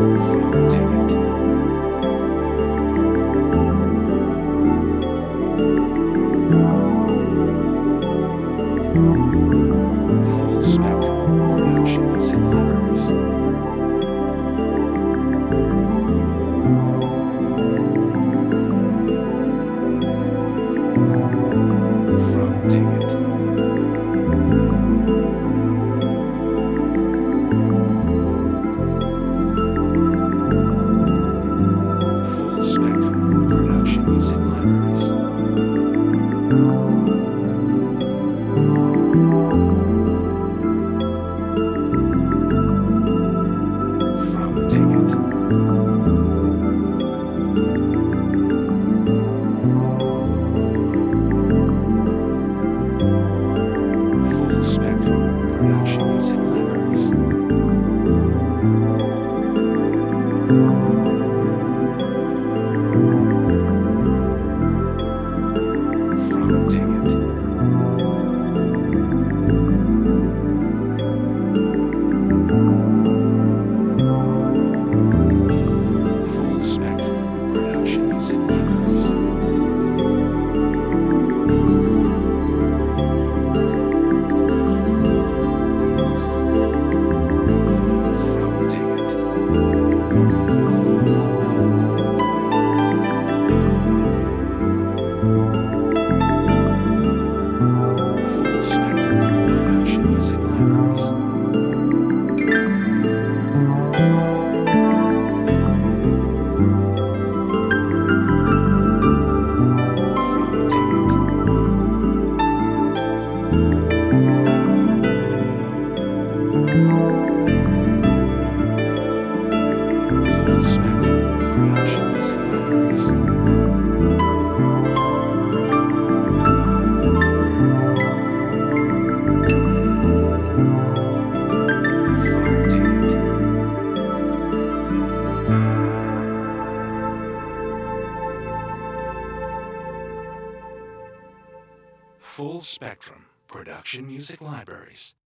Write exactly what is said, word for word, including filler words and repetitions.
From Ticket. Full Spectrum Productions and Libraries. From Ticket. Full Spectrum Productions and Libraries. From Ticket. Full Spectrum Productions and Libraries. From Ticket. Full Spectrum Productions and Libraries. From Ticket. Full Spectrum Productions and Libraries. From Ticket. Full Spectrum Productions and Libraries. From Ticket. Full Spectrum Production Music Libraries.